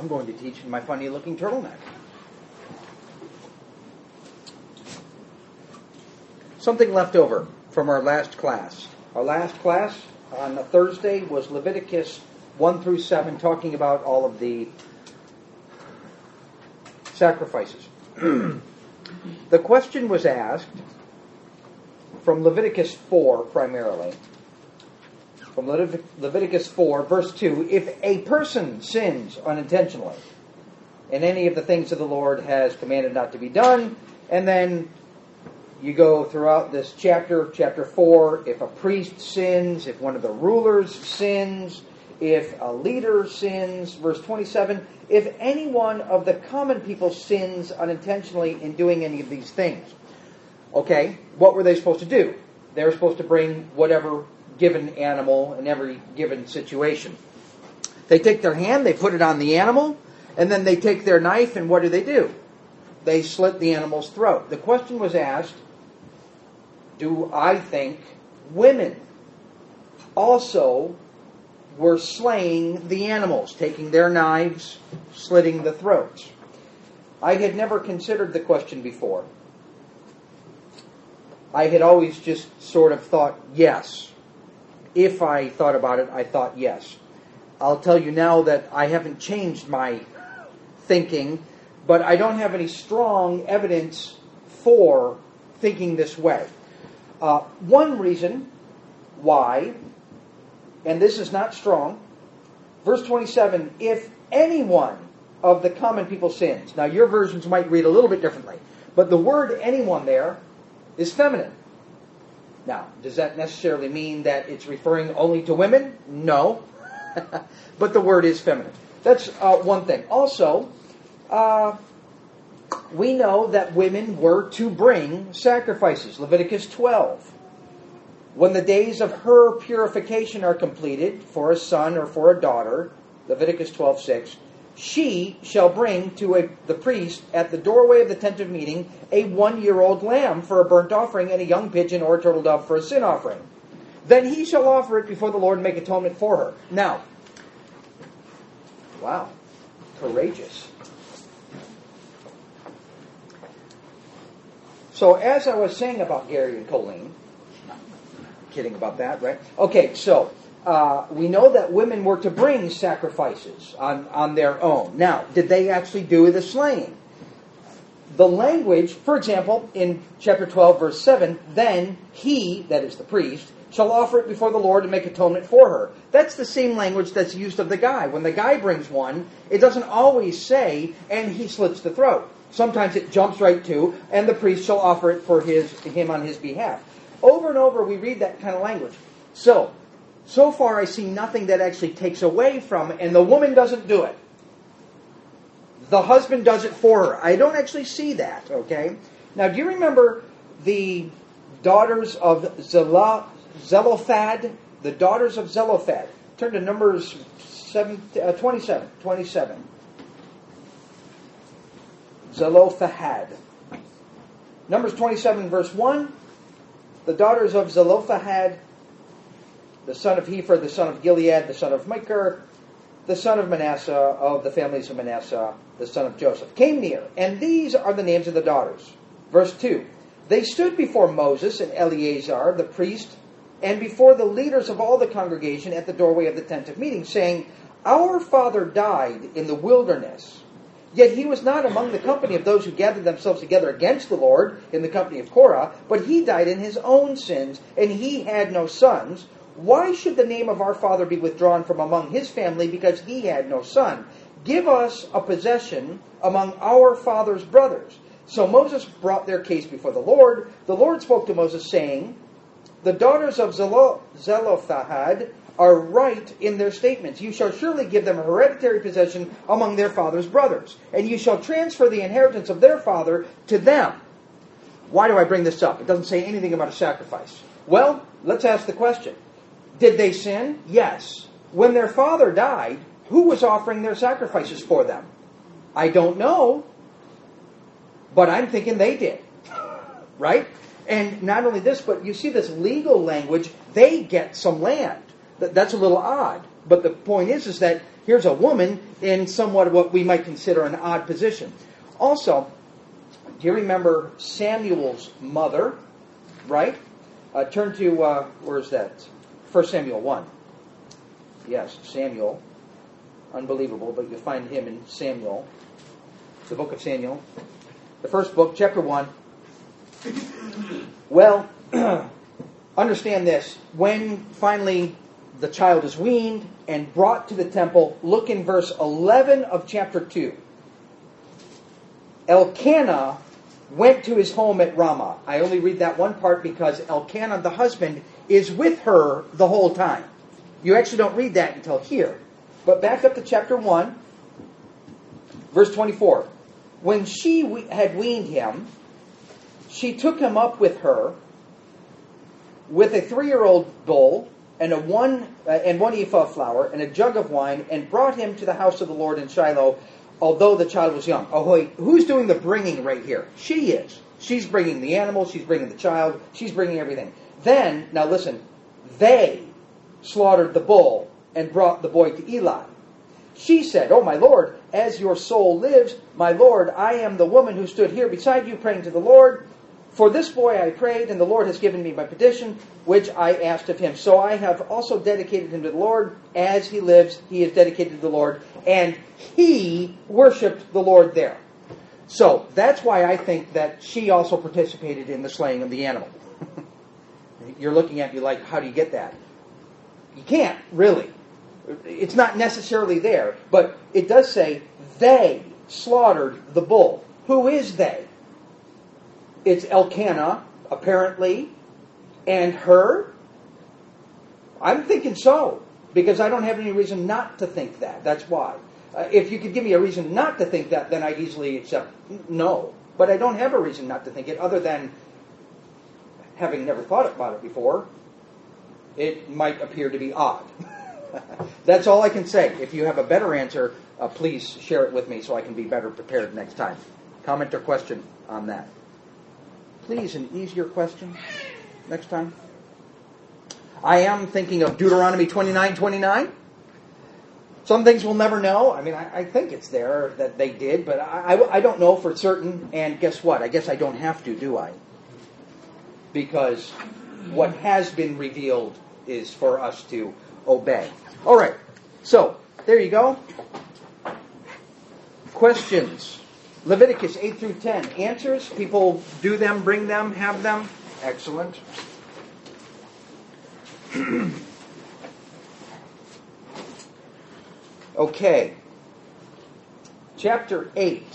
I'm going to teach in my funny-looking turtleneck. Something left over from our last class. Our last class on a Thursday was Leviticus 1 through 7, talking about all of the sacrifices. The question was asked from Leviticus 4 primarily. From Leviticus 4, verse 2, if a person sins unintentionally in any of the things that the Lord has commanded not to be done, and then you go throughout this chapter 4, if a priest sins, if one of the rulers sins, if a leader sins, verse 27, if any one of the common people sins unintentionally in doing any of these things. Okay, what were they supposed to do? They were supposed to bring whatever given animal in every given situation. They take their hand, they put it on the animal, and then they take their knife, and what do? They slit the animal's throat. The question was asked, do I think women also were slaying the animals, taking their knives, slitting the throats? I had never considered the question before. I had always just sort of thought yes. If I thought about it, I thought yes. I'll tell you now that I haven't changed my thinking, but I don't have any strong evidence for thinking this way. One reason why, and this is not strong, verse 27, if any one of the common people sins. Now your versions might read a little bit differently, but the word anyone there is feminine. Now, does that necessarily mean that it's referring only to women? No. But the word is feminine. That's one thing. Also, we know that women were to bring sacrifices. Leviticus 12. When the days of her purification are completed for a son or for a daughter, Leviticus 12:6, she shall bring to the priest at the doorway of the tent of meeting a 1-year-old lamb for a burnt offering and a young pigeon or a turtle dove for a sin offering. Then he shall offer it before the Lord and make atonement for her. Now, wow, courageous. So as I was saying about Gary and Colleen, kidding about that, right? Okay, so we know that women were to bring sacrifices on their own. Now, did they actually do the slaying? The language, for example, in chapter 12, verse 7, then he, that is the priest, shall offer it before the Lord and make atonement for her. That's the same language that's used of the guy. When the guy brings one, it doesn't always say, and he slits the throat. Sometimes it jumps right to, and the priest shall offer it for him on his behalf. Over and over we read that kind of language. So far I see nothing that actually takes away from it, and the woman doesn't do it. The husband does it for her. I don't actually see that, okay? Now, do you remember the daughters of Zelophehad? The daughters of Zelophehad. Turn to Numbers 27. Zelophehad. Numbers 27, verse 1. The daughters of Zelophehad, the son of Hepher, the son of Gilead, the son of Machir, the son of Manasseh, of the families of Manasseh, the son of Joseph, came near. And these are the names of the daughters. Verse 2. They stood before Moses and Eleazar, the priest, and before the leaders of all the congregation at the doorway of the tent of meeting, saying, Our father died in the wilderness. Yet he was not among the company of those who gathered themselves together against the Lord in the company of Korah, but he died in his own sins, and he had no sons. Why should the name of our father be withdrawn from among his family because he had no son? Give us a possession among our father's brothers. So Moses brought their case before the Lord. The Lord spoke to Moses, saying, The daughters of Zelophehad are right in their statements. You shall surely give them a hereditary possession among their father's brothers, and you shall transfer the inheritance of their father to them. Why do I bring this up? It doesn't say anything about a sacrifice. Well, let's ask the question. Did they sin? Yes. When their father died, who was offering their sacrifices for them? I don't know, but I'm thinking they did. Right? And not only this, but you see this legal language, they get some land. That's a little odd. But the point is that here's a woman in somewhat what we might consider an odd position. Also, do you remember Samuel's mother, right? Turn to, where's that? 1 Samuel 1. Yes, Samuel. Unbelievable, but you find him in Samuel. The book of Samuel. The first book, chapter 1. Well, understand this. When finally the child is weaned and brought to the temple, look in verse 11 of chapter 2. Elkanah went to his home at Ramah. I only read that one part because Elkanah, the husband, is with her the whole time. You actually don't read that until here. But back up to chapter 1, verse 24. When she had weaned him, she took him up with her with a 3-year-old bull and one ephah of flour and a jug of wine, and brought him to the house of the Lord in Shiloh, although the child was young. Oh, wait, who's doing the bringing right here? She is. She's bringing the animal, she's bringing the child, she's bringing everything. Then, now listen, they slaughtered the bull and brought the boy to Eli. She said, "Oh, my Lord, as your soul lives, my Lord, I am the woman who stood here beside you praying to the Lord. For this boy I prayed, and the Lord has given me my petition, which I asked of him. So I have also dedicated him to the Lord. As he lives, he is dedicated to the Lord." And he worshipped the Lord there. So that's why I think that she also participated in the slaying of the animal. You're looking at me like, how do you get that? You can't, really. It's not necessarily there. But it does say, they slaughtered the bull. Who is they? It's Elkanah, apparently, and her. I'm thinking so, because I don't have any reason not to think that. That's why. If you could give me a reason not to think that, then I'd easily accept no. But I don't have a reason not to think it, other than having never thought about it before. It might appear to be odd. That's all I can say. If you have a better answer, please share it with me so I can be better prepared next time. Comment or question on that. Please, an easier question next time. I am thinking of Deuteronomy 29:29. Some things we'll never know. I mean, I think it's there that they did, but I don't know for certain. And guess what? I guess I don't have to, do I? Because what has been revealed is for us to obey. All right. So, there you go. Questions. Leviticus 8 through 10. Answers. People do them, bring them, have them. Excellent. Okay. Chapter 8.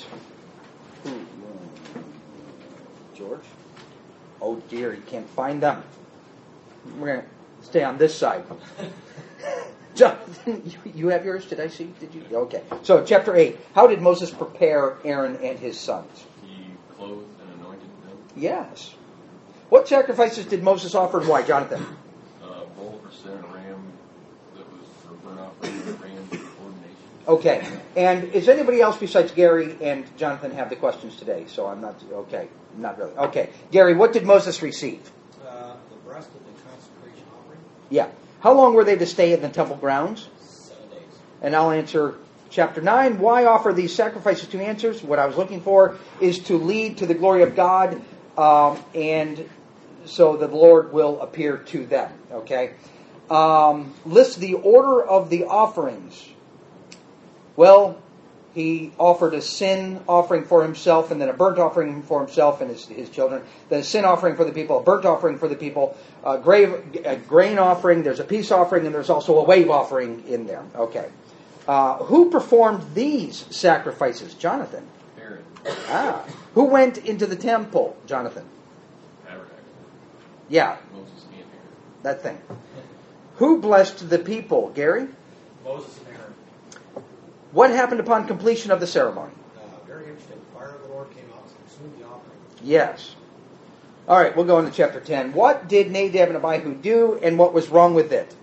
George? Oh dear, you can't find them. We're going to stay on this side. Jonathan, you have yours? Did I see? Did you? Okay. So, chapter 8. How did Moses prepare Aaron and his sons? He clothed and anointed them. Yes. What sacrifices did Moses offer and why, Jonathan? Bull for sin, a ram that was for burnt offering, and a ram for ordination. Okay. And is anybody else besides Gary and Jonathan have the questions today? So I'm not, okay. Not really. Okay. Gary, what did Moses receive? The breast of the consecration offering. Yeah. How long were they to stay in the temple grounds? 7 days. And I'll answer chapter 9. Why offer these sacrifices? 2 answers. What I was looking for is to lead to the glory of God, and so the Lord will appear to them. Okay. List the order of the offerings. Well, he offered a sin offering for himself, and then a burnt offering for himself and his children. Then a sin offering for the people, a burnt offering for the people, a grain offering, there's a peace offering, and there's also a wave offering in there. Okay. Who performed these sacrifices? Jonathan. Aaron. Who went into the temple? Jonathan. Tabernacle. Yeah, Moses and Aaron. that thing. Who blessed the people? Gary? Moses and Aaron. What happened upon completion of the ceremony? Very interesting. Fire of the Lord came out and consumed the offering. Yes. All right, we'll go into chapter 10. What did Nadab and Abihu do, and what was wrong with it?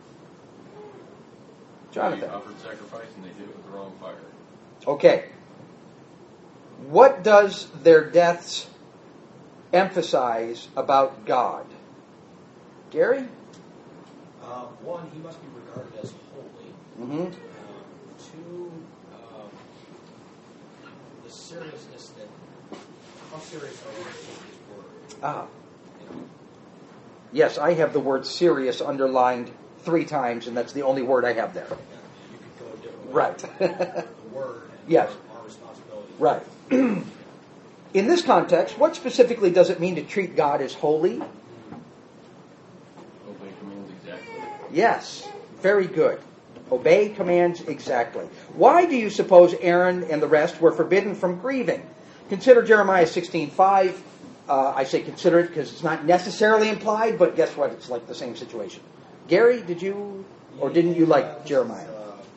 Jonathan. They offered sacrifice and they did it with the wrong fire. Okay. What does their deaths emphasize about God? Gary? One, he must be regarded as holy. Mm-hmm. Two, the seriousness that, how serious are we to take his word? Ah. You know, Yes, I have the word serious underlined 3 times, and that's the only word I have there. you could go a different way. Right. The word and Yes. our responsibility. Right. In this context, what specifically does it mean to treat God as holy? Obey commands exactly. Yes, very good. Obey commands exactly. Why do you suppose Aaron and the rest were forbidden from grieving? Consider Jeremiah 16:5. I say consider it because it's not necessarily implied, but guess what? It's like the same situation. Gary, did you, or didn't you like Jeremiah?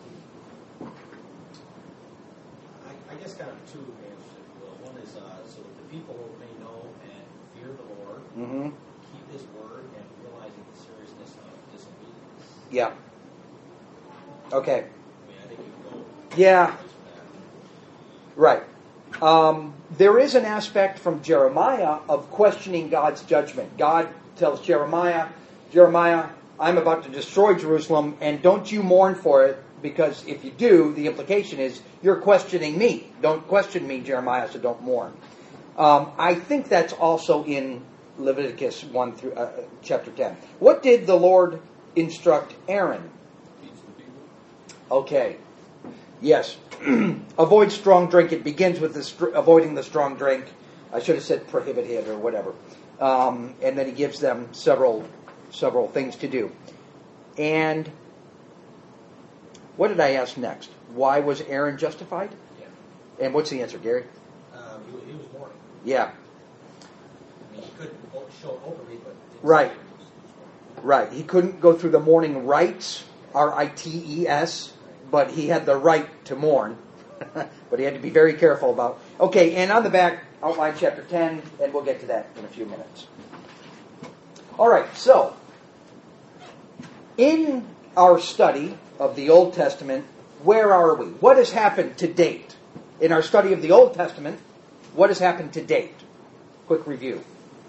I guess kind of two answers, if you will. One is so that the people may know and fear the Lord, Mm-hmm. keep his word, and realizing the seriousness of disobedience. Yeah. Okay. I mean, I think you can go Yeah. place with that. Right. There is an aspect from Jeremiah of questioning God's judgment. God tells Jeremiah, I'm about to destroy Jerusalem, and don't you mourn for it, because if you do, the implication is you're questioning me. Don't question me, Jeremiah, so don't mourn. I think that's also in Leviticus 1 through chapter 10. What did the Lord instruct Aaron? Teach the people. Okay. Yes. Avoid strong drink. It begins with avoiding the strong drink. I should have said prohibit it or whatever. And then he gives them several things to do. And what did I ask next? Why was Aaron justified? Yeah. And what's the answer, Gary? He was mourning. Yeah. I mean, he couldn't show it openly, but didn't Right. say he was mourning. Right. He couldn't go through the mourning rites, rites, but he had the right to mourn. But he had to be very careful about. Okay, and on the back, outline chapter 10, and we'll get to that in a few minutes. All right, so in our study of the Old Testament, where are we? What has happened to date? In our study of the Old Testament, what has happened to date? Quick review.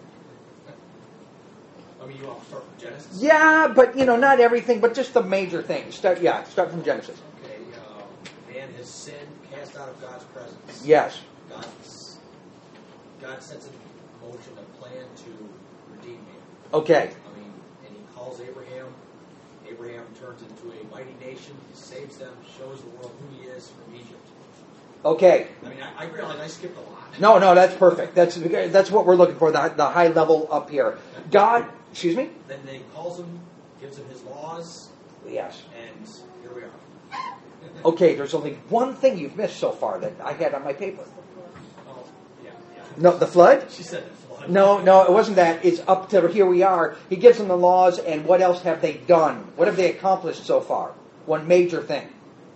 I mean, you want to start from Genesis? Yeah, but not everything, but just the major things. Start from Genesis. Okay, man has sinned, cast out of God's presence. Yes. God sets in motion a plan to redeem man. Okay. I mean, and he calls Abraham. Abraham turns into a mighty nation, saves them, shows the world who he is from Egypt. Okay. I mean, I realize I skipped a lot. No, that's perfect. That's what we're looking for, the high level up here. God, excuse me? Then he calls him, gives him his laws, Yes. and here we are. Okay, there's only one thing you've missed so far that I had on my paper. Oh, yeah. No, the flood? She said the flood. No, it wasn't that. It's up to here we are. He gives them the laws, and what else have they done? What have they accomplished so far? One major thing.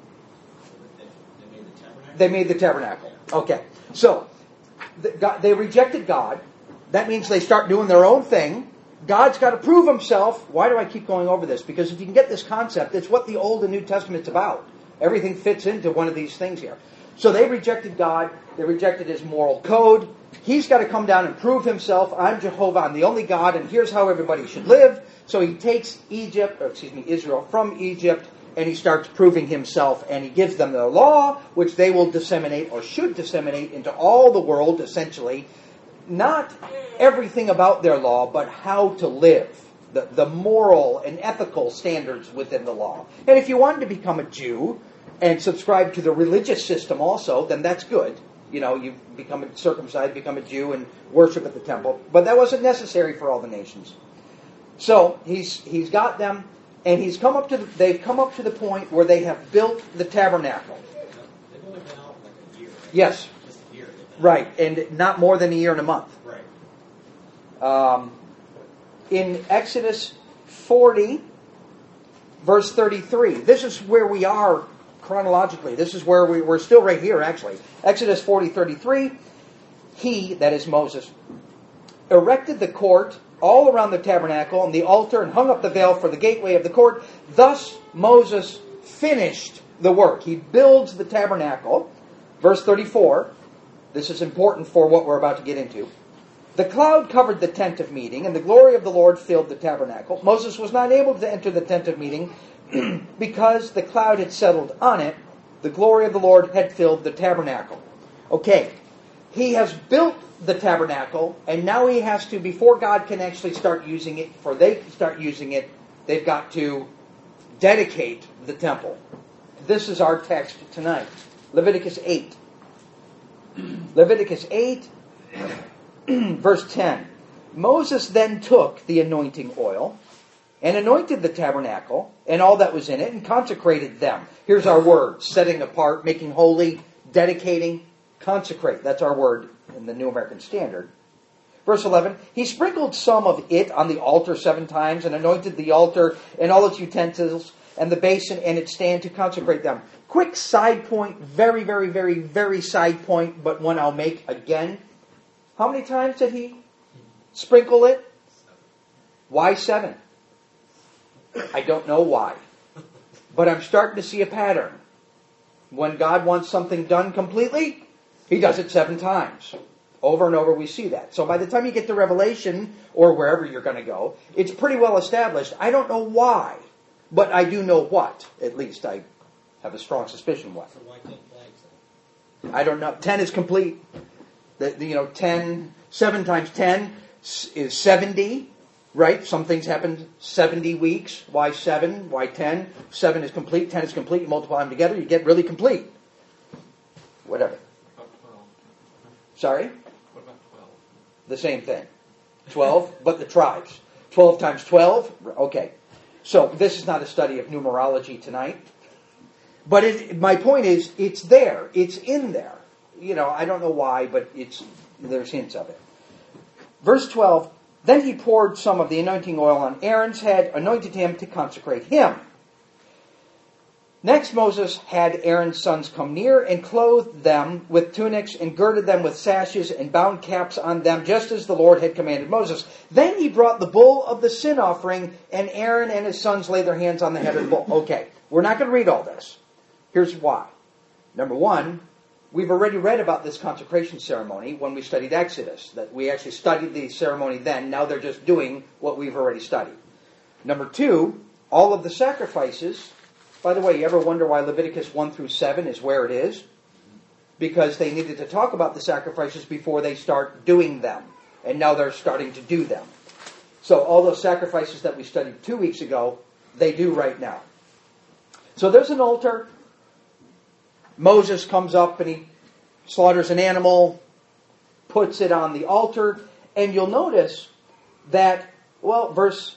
They made the tabernacle. They made the tabernacle. Okay. So, they rejected God. That means they start doing their own thing. God's got to prove himself. Why do I keep going over this? Because if you can get this concept, it's what the Old and New Testament's about. Everything fits into one of these things here. So they rejected God. They rejected his moral code. He's got to come down and prove himself. I'm Jehovah. I'm the only God, and here's how everybody should live. So he takes Israel from Egypt, and he starts proving himself, and he gives them the law, which they will disseminate, or should disseminate, into all the world, essentially. Not everything about their law, but how to live. The moral and ethical standards within the law. And if you wanted to become a Jew and subscribe to the religious system also, then that's good. You become circumcised, become a Jew, and worship at the temple. But that wasn't necessary for all the nations. So he's got them, and they've come up to the point where they have built the tabernacle. They've only been out like a year. Right? Yes. Just a year. Right, and not more than a year and a month. Right. In Exodus 40, verse 33, this is where we are chronologically. This is where we're still right here, actually. Exodus 40:33, he, that is Moses, erected the court all around the tabernacle and the altar and hung up the veil for the gateway of the court. Thus Moses finished the work. He builds the tabernacle. Verse 34, this is important for what we're about to get into. The cloud covered the tent of meeting, and the glory of the Lord filled the tabernacle. Moses was not able to enter the tent of meeting because the cloud had settled on it. The glory of the Lord had filled the tabernacle. Okay, he has built the tabernacle, and now he has to, before God can actually start using it, before they can start using it, they've got to dedicate the temple. This is our text tonight. Leviticus 8. Leviticus 8, verse 10. Moses then took the anointing oil and anointed the tabernacle and all that was in it and consecrated them. Here's our word: setting apart, making holy, dedicating, consecrate. That's our word in the New American Standard. Verse 11, he sprinkled some of it on the altar 7 times and anointed the altar and all its utensils and the basin and its stand to consecrate them. Quick side point, very, very, very, very side point, but one I'll make again. How many times did he sprinkle it? 7. Why 7? I don't know why. But I'm starting to see a pattern. When God wants something done completely, he does it 7 times. Over and over we see that. So by the time you get to Revelation, or wherever you're going to go, it's pretty well established. I don't know why, but I do know what. At least I have a strong suspicion what. So why 10 flags then? I don't know. 10 is complete. 7 times 10 is 70, right? Some things happen 70 weeks. Why 7? Why 10? 7 is complete, 10 is complete. You multiply them together, you get really complete. Whatever. About 12. Sorry? What about 12? The same thing. 12, but the tribes. 12 times 12. Okay. So this is not a study of numerology tonight. But my point is, it's there. It's in there. I don't know why, but there's hints of it. Verse 12, then he poured some of the anointing oil on Aaron's head, anointed him to consecrate him. Next, Moses had Aaron's sons come near and clothed them with tunics and girded them with sashes and bound caps on them, just as the Lord had commanded Moses. Then he brought the bull of the sin offering, and Aaron and his sons laid their hands on the head of the bull. Okay, we're not going to read all this. Here's why. Number 1, we've already read about this consecration ceremony when we studied Exodus, that we actually studied the ceremony then. Now they're just doing what we've already studied. Number 2, all of the sacrifices. By the way, you ever wonder why Leviticus 1 through 7 is where it is? Because they needed to talk about the sacrifices before they start doing them. And now they're starting to do them. So all those sacrifices that we studied 2 weeks ago, they do right now. So there's an altar. Moses comes up and he slaughters an animal, puts it on the altar, and you'll notice that, verse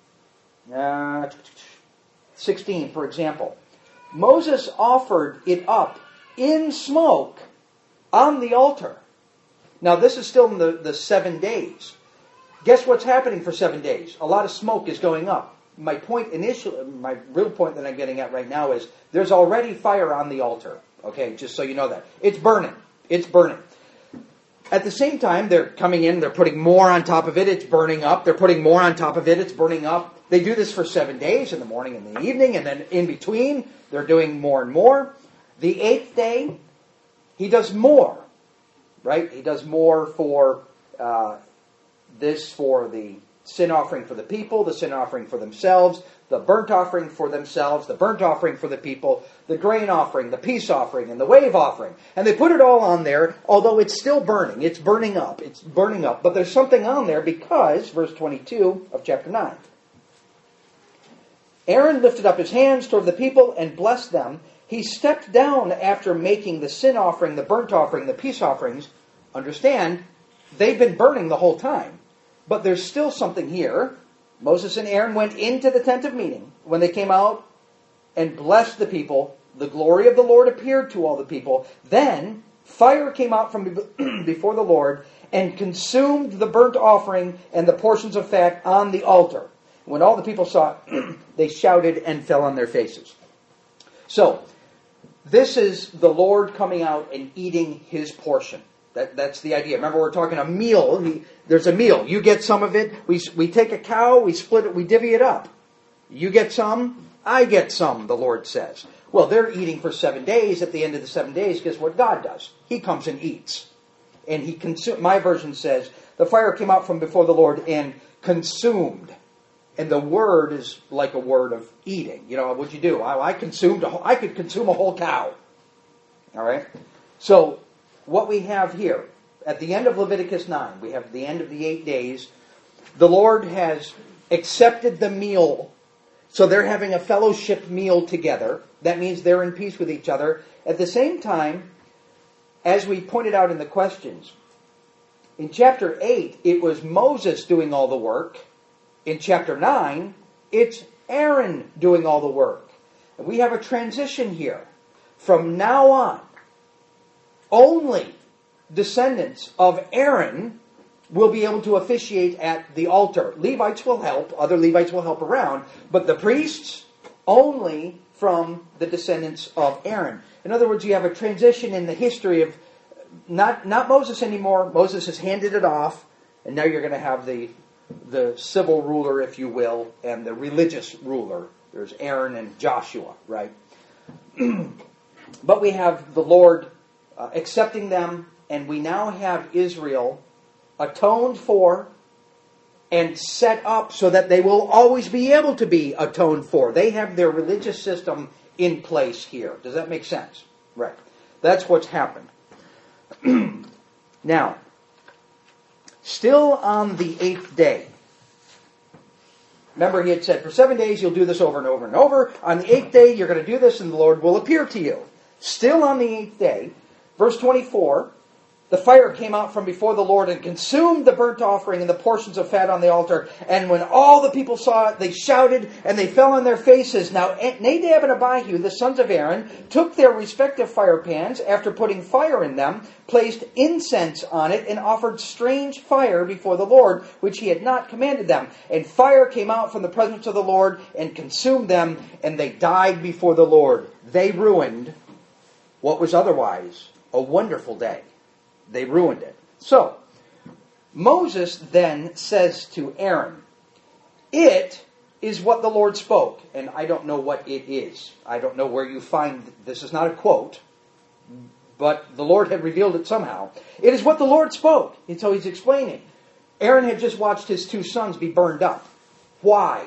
16, for example, Moses offered it up in smoke on the altar. Now, this is still in the 7 days. Guess what's happening for 7 days? A lot of smoke is going up. My real point that I'm getting at right now is there's already fire on the altar. Okay, just so you know that. It's burning. It's burning. At the same time, they're coming in, they're putting more on top of it, it's burning up. They're putting more on top of it, it's burning up. They do this for 7 days, in the morning and the evening, and then in between, they're doing more and more. The 8th day, he does more, right? He does more for for the sin offering for the people, the sin offering for themselves, the burnt offering for themselves, the burnt offering for the people, the grain offering, the peace offering, and the wave offering. And they put it all on there, although it's still burning. It's burning up. It's burning up. But there's something on there because, verse 22 of chapter 9, Aaron lifted up his hands toward the people and blessed them. He stepped down after making the sin offering, the burnt offering, the peace offerings. Understand, they've been burning the whole time. But there's still something here. Moses and Aaron went into the tent of meeting. When they came out and blessed the people, the glory of the Lord appeared to all the people. Then fire came out from before the Lord and consumed the burnt offering and the portions of fat on the altar. When all the people saw it, they shouted and fell on their faces. So, this is the Lord coming out and eating his portion. That's the idea. Remember, we're talking a meal. There's a meal. You get some of it. We take a cow, we split it, we divvy it up. You get some, I get some, the Lord says. Well, they're eating for 7 days. At the end of the 7 days, guess what God does? He comes and eats. and he consumed. My version says, the fire came out from before the Lord and consumed. And the word is like a word of eating. You know, what'd you do? I could consume a whole cow. All right? So, what we have here, at the end of Leviticus 9, we have the end of the 8 days. The Lord has accepted the meal. So they're having a fellowship meal together. That means they're in peace with each other. At the same time, as we pointed out in the questions, in chapter 8, it was Moses doing all the work. In chapter 9, it's Aaron doing all the work. And we have a transition here. From now on, only descendants of Aaron will be able to officiate at the altar. Levites will help, other Levites will help around, but the priests only from the descendants of Aaron. In other words, you have a transition in the history of not Moses anymore. Moses has handed it off, and now you're going to have the civil ruler, if you will, and the religious ruler. There's Aaron and Joshua, right? But we have the Lord accepting them, and we now have Israel atoned for and set up so that they will always be able to be atoned for. They have their religious system in place here. Does that make sense? Right. That's what's happened. Now, still on the 8th day. Remember, he had said, for 7 days you'll do this over and over and over. On the 8th day, you're going to do this and the Lord will appear to you. Still on the 8th day, verse 24, the fire came out from before the Lord and consumed the burnt offering and the portions of fat on the altar. And when all the people saw it, they shouted and they fell on their faces. Now Nadab and Abihu, the sons of Aaron, took their respective fire pans, after putting fire in them, placed incense on it, and offered strange fire before the Lord, which he had not commanded them. And fire came out from the presence of the Lord and consumed them, and they died before the Lord. They ruined what was otherwise a wonderful day. They ruined it. So, Moses then says to Aaron, it is what the Lord spoke. And I don't know what it is. I don't know where you find, this is not a quote, but the Lord had revealed it somehow. It is what the Lord spoke. And so he's explaining. Aaron had just watched his 2 sons be burned up. Why?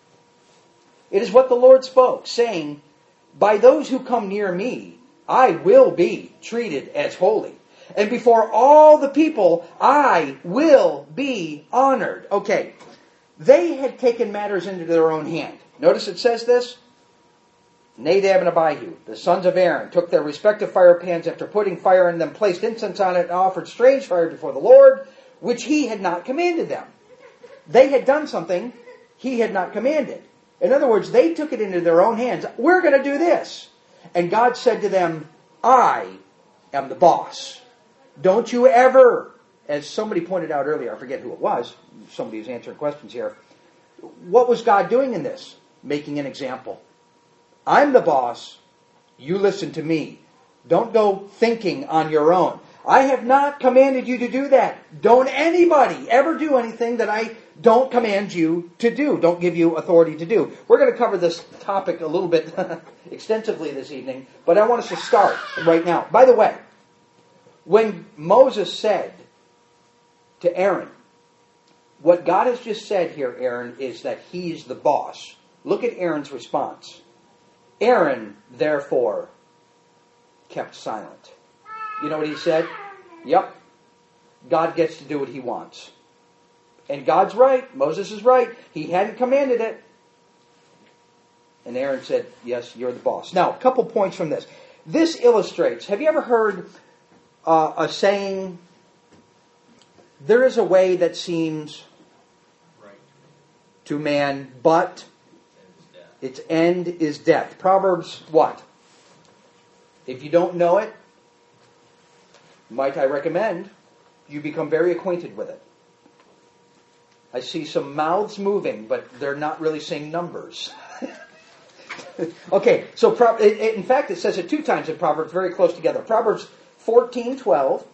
It is what the Lord spoke, saying, by those who come near me, I will be treated as holy. And before all the people, I will be honored. Okay, they had taken matters into their own hand. Notice it says this. Nadab and Abihu, the sons of Aaron, took their respective fire pans, after putting fire in them, placed incense on it, and offered strange fire before the Lord, which he had not commanded them. They had done something he had not commanded. In other words, they took it into their own hands. We're going to do this. And God said to them, I am the boss. Don't you ever, as somebody pointed out earlier, I forget who it was, somebody who's answering questions here, what was God doing in this? Making an example. I'm the boss, you listen to me. Don't go thinking on your own. I have not commanded you to do that. Don't anybody ever do anything that I don't command you to do. Don't give you authority to do. We're going to cover this topic a little bit extensively this evening, but I want us to start right now. By the way, when Moses said to Aaron, what God has just said here, Aaron, is that he's the boss. Look at Aaron's response. Aaron, therefore, kept silent. You know what he said? Yep. God gets to do what he wants. And God's right. Moses is right. He hadn't commanded it. And Aaron said, yes, you're the boss. Now, a couple points from this. This illustrates, have you ever heard a saying, there is a way that seems Right. to man, but its end is death. Proverbs what? If you don't know it, might I recommend you become very acquainted with it. I see some mouths moving, but they're not really saying numbers. Okay, so in fact it says it 2 times in Proverbs, very close together. Proverbs 14:12.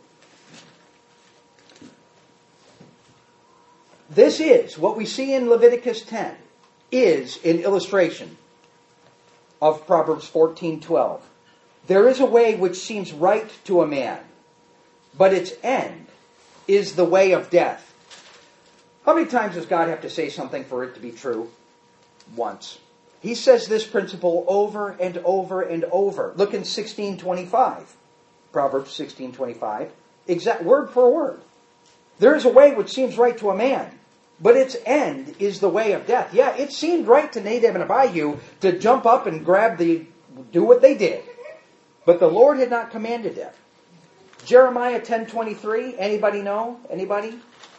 This is, what we see in Leviticus 10, is an illustration of Proverbs 14:12. There is a way which seems right to a man, but its end is the way of death. How many times does God have to say something for it to be true? Once. He says this principle over and over and over. Look in 16:25. Proverbs 16:25. Exact word for word. There is a way which seems right to a man, but its end is the way of death. Yeah, it seemed right to Nadab and Abihu to jump up and do what they did. But the Lord had not commanded them. Jeremiah 10:23. Anybody know? Anybody?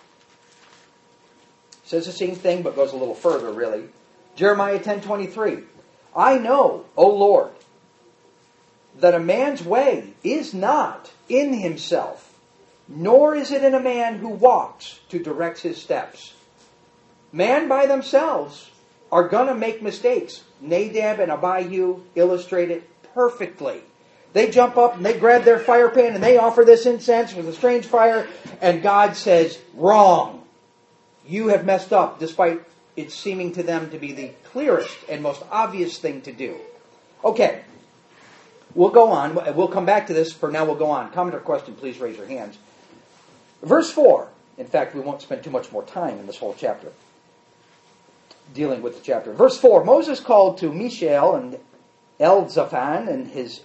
Says the same thing, but goes a little further, really. Jeremiah 10:23. I know, O Lord, that a man's way is not in himself, nor is it in a man who walks to direct his steps. Man by themselves are going to make mistakes. Nadab and Abihu illustrate it perfectly. They jump up and they grab their fire pan and they offer this incense with a strange fire, and God says, wrong. You have messed up, despite it seeming to them to be the clearest and most obvious thing to do. Okay, we'll go on. We'll come back to this. For now, we'll go on. Comment or question, please raise your hands. Verse 4. In fact, we won't spend too much more time in this whole chapter dealing with the chapter. Verse 4. Moses called to Mishael and Elzaphan and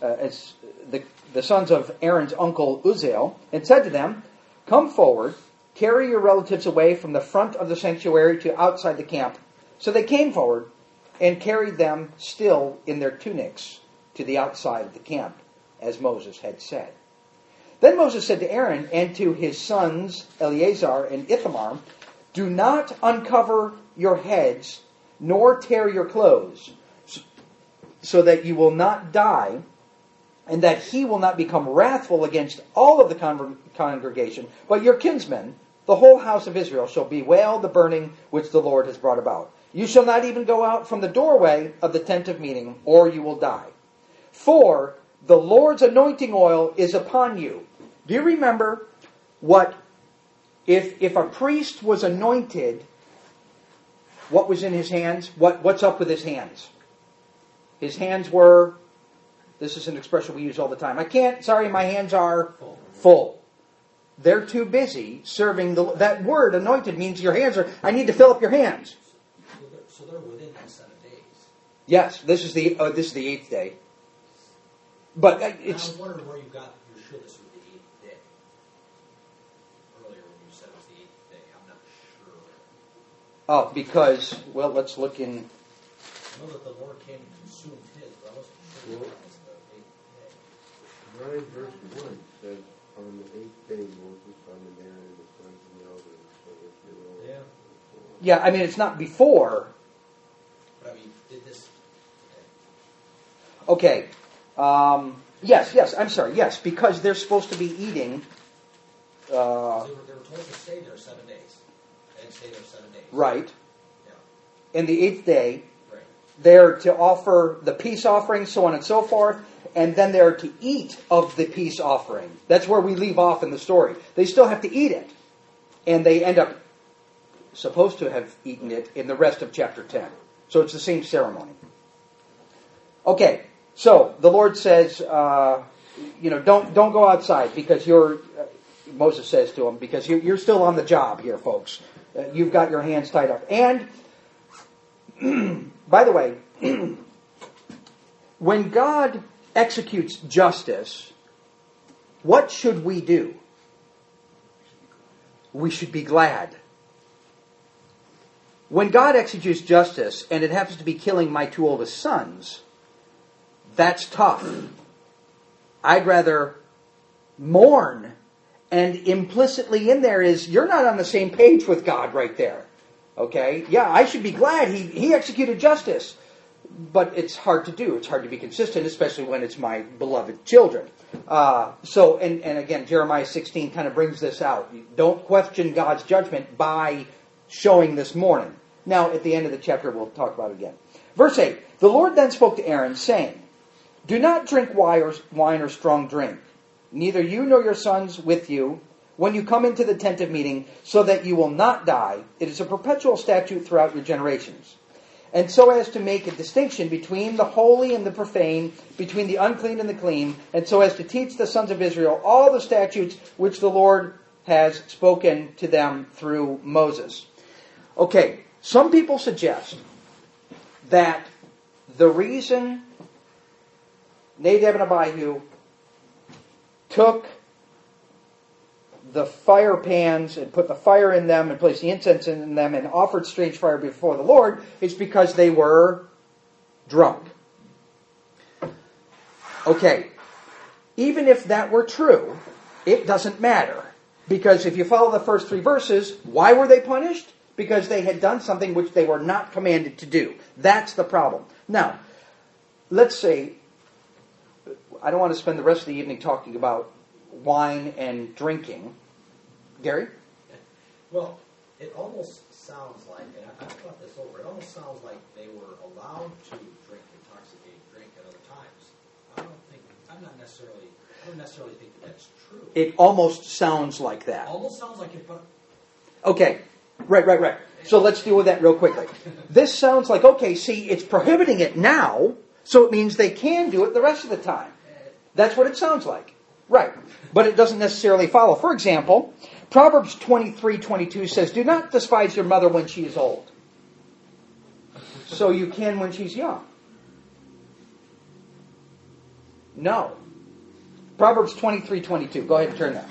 the sons of Aaron's uncle Uzziel, and said to them, come forward, carry your relatives away from the front of the sanctuary to outside the camp. So they came forward and carried them still in their tunics to the outside of the camp, as Moses had said. Then Moses said to Aaron and to his sons Eleazar and Ithamar, do not uncover your heads, nor tear your clothes, so that you will not die, and that he will not become wrathful against all of the congregation, but your kinsmen, the whole house of Israel, shall bewail the burning which the Lord has brought about. You shall not even go out from the doorway of the tent of meeting, or you will die. For the Lord's anointing oil is upon you. Do you remember what, if a priest was anointed, what was in his hands? What's up with his hands? His hands were, this is an expression we use all the time. My hands are full. They're too busy serving that word anointed means your hands are, I need to fill up your hands. So they're within that 7 days. Yes, this is the 8th day. But I was wondering where you got your sure this was the 8th day. Earlier when you said it was the 8th day, I'm not sure. Oh, because, well, let's look in. I know that the Lord came and consumed his, but I wasn't sure that was the 8th day. 9 verse 1 says, on the 8th day Moses summoned Aaron and the sons of the elders, so that they will. Yeah. Yeah, I mean, it's not before. But I mean, did this... Okay. Yes, I'm sorry. Yes, because they're supposed to be eating. They were told to stay there 7 days. They didn't stay there 7 days. Right. Yeah. And the 8th day, Right. they're to offer the peace offering, so on and so forth, and then they're to eat of the peace offering. That's where we leave off in the story. They still have to eat it. And they end up supposed to have eaten it in the rest of chapter 10. So it's the same ceremony. Okay, so the Lord says, don't go outside because Moses says to him, because you're still on the job here, folks. You've got your hands tied up. And, by the way, when God executes justice, what should we do? We should be glad. When God executes justice, and it happens to be killing my 2 oldest sons, that's tough. I'd rather mourn, and implicitly in there is, you're not on the same page with God right there. Okay? Yeah, I should be glad he executed justice. But it's hard to do. It's hard to be consistent, especially when it's my beloved children. And again, Jeremiah 16 kind of brings this out. You don't question God's judgment by showing this mourning. Now, at the end of the chapter, we'll talk about it again. Verse 8, the Lord then spoke to Aaron, saying, do not drink wine or strong drink, neither you nor your sons with you, when you come into the tent of meeting, so that you will not die. It is a perpetual statute throughout your generations. and so as to make a distinction between the holy and the profane, between the unclean and the clean, and so as to teach the sons of Israel all the statutes which the Lord has spoken to them through Moses. Okay, some people suggest that the reason Nadab and Abihu took the fire pans and put the fire in them and placed the incense in them and offered strange fire before the Lord is because they were drunk. Okay, even if that were true, it doesn't matter. Because if you follow the first 3 verses, why were they punished? Because they had done something which they were not commanded to do. That's the problem. Now, let's say, I don't want to spend the rest of the evening talking about wine and drinking. Gary? Well, it almost sounds like, and I've thought this over, it almost sounds like they were allowed to drink intoxicating drink at other times. I don't necessarily think that that's true. It almost sounds like that. Almost sounds like it, but... Okay, right. So let's deal with that real quickly. This sounds like, okay, see, it's prohibiting it now, so it means they can do it the rest of the time. That's what it sounds like. Right. But it doesn't necessarily follow. For example, Proverbs 23:22 says, do not despise your mother when she is old. So you can when she's young. No. Proverbs 23:22. Go ahead and turn that.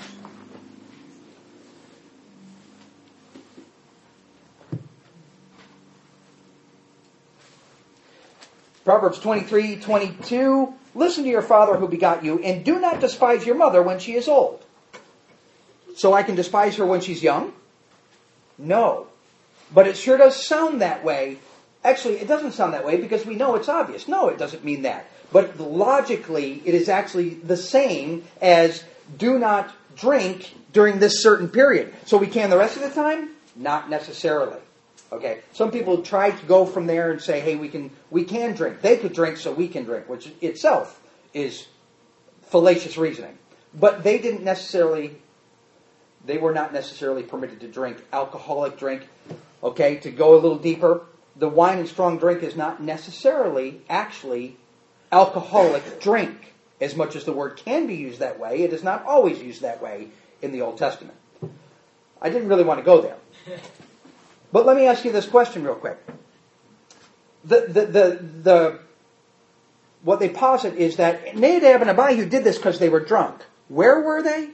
Proverbs 23:22. Listen to your father who begot you, and do not despise your mother when she is old. So I can despise her when she's young? No. But it sure does sound that way. Actually, it doesn't sound that way because we know it's obvious. No, it doesn't mean that. But logically, it is actually the same as do not drink during this certain period. So we can the rest of the time? Not necessarily. Okay, some people try to go from there and say, hey, we can drink. They could drink, so we can drink, which itself is fallacious reasoning. But they were not necessarily permitted to drink alcoholic drink. Okay, to go a little deeper, the wine and strong drink is not necessarily actually alcoholic drink. As much as the word can be used that way, it is not always used that way in the Old Testament. I didn't really want to go there. But let me ask you this question real quick. What they posit is that Nadab and Abihu did this because they were drunk. Where were they?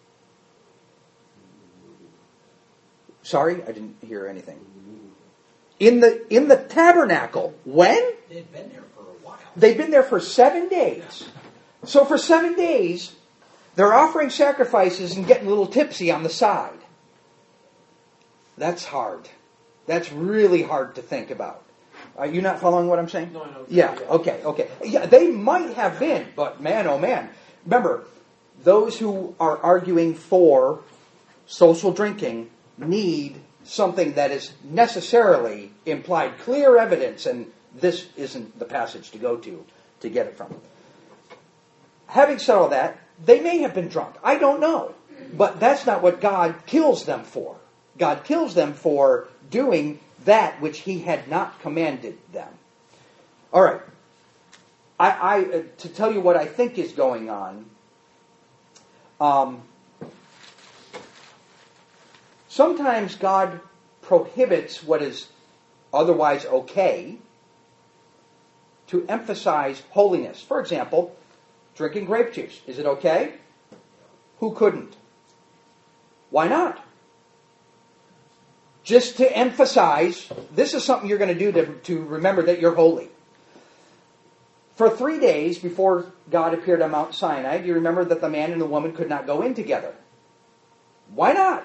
Sorry, I didn't hear anything. In the tabernacle. When? They'd been there for a while. They'd been there for 7 days. So for 7 days, they're offering sacrifices and getting a little tipsy on the side. That's hard. That's really hard to think about. Are you not following what I'm saying? No, I know. Yeah, okay. Yeah, they might have been, but man, oh man. Remember, those who are arguing for social drinking need something that is necessarily implied clear evidence, and this isn't the passage to go to get it from. Having said all that, they may have been drunk. I don't know. But that's not what God kills them for. God kills them for doing that which He had not commanded them. All right. To tell you what I think is going on, sometimes God prohibits what is otherwise okay to emphasize holiness. For example, drinking grape juice. Is it okay? Who couldn't? Why not? Just to emphasize, this is something you're going to do to remember that you're holy. For 3 days before God appeared on Mount Sinai, do you remember that the man and the woman could not go in together? Why not?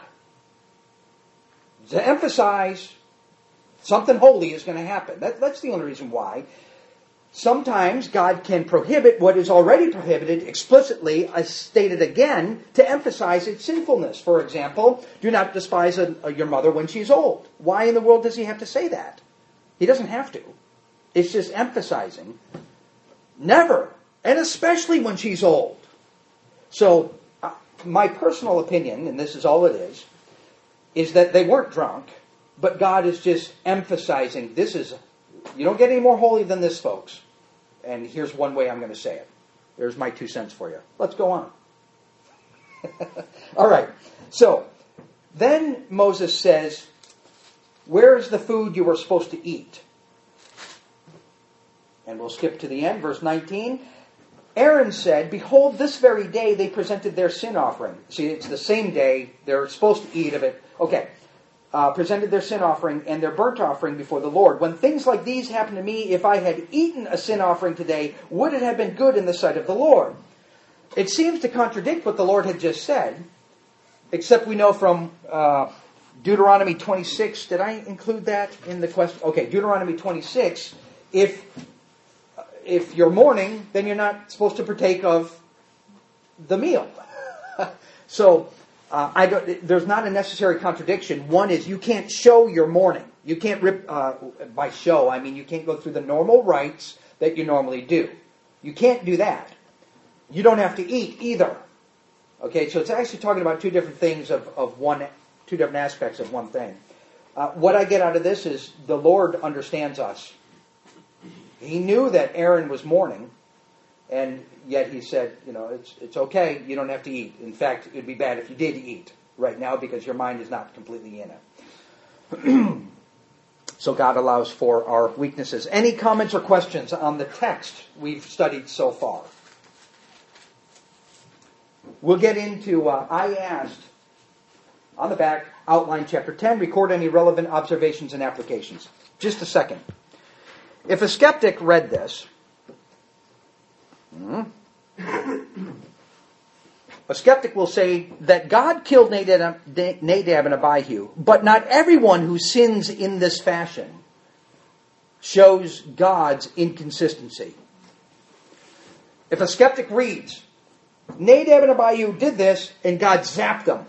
To emphasize something holy is going to happen. That's the only reason why. Sometimes God can prohibit what is already prohibited explicitly, as stated again, to emphasize its sinfulness. For example, do not despise your mother when she's old. Why in the world does He have to say that? He doesn't have to. It's just emphasizing. Never. And especially when she's old. So, my personal opinion, and this is all it is that they weren't drunk, but God is just emphasizing this is You don't get any more holy than this, folks. And here's one way I'm going to say it. There's my 2 cents for you. Let's go on. All right. So, then Moses says, where is the food you were supposed to eat? And we'll skip to the end, verse 19. Aaron said, behold, this very day they presented their sin offering. See, it's the same day. They're supposed to eat of it. Okay. Presented their sin offering and their burnt offering before the Lord. When things like these happen to me, if I had eaten a sin offering today, would it have been good in the sight of the Lord? It seems to contradict what the Lord had just said, except we know from Deuteronomy 26. Did I include that in the question? Okay, Deuteronomy 26. If you're mourning, then you're not supposed to partake of the meal. So, there's not a necessary contradiction. One is you can't show your mourning. You can't rip, by show, I mean you can't go through the normal rites that you normally do. You can't do that. You don't have to eat either. Okay, so it's actually talking about two different things two different aspects of one thing. What I get out of this is the Lord understands us. He knew that Aaron was mourning, and yet he said, it's okay, you don't have to eat. In fact, it would be bad if you did eat right now because your mind is not completely in it. So God allows for our weaknesses. Any comments or questions on the text we've studied so far? We'll get into, I asked, on the back, outline chapter 10, record any relevant observations and applications. Just a second. If a skeptic read this, a skeptic will say that God killed Nadab and Abihu, but not everyone who sins in this fashion shows God's inconsistency. If a skeptic reads, Nadab and Abihu did this and God zapped them.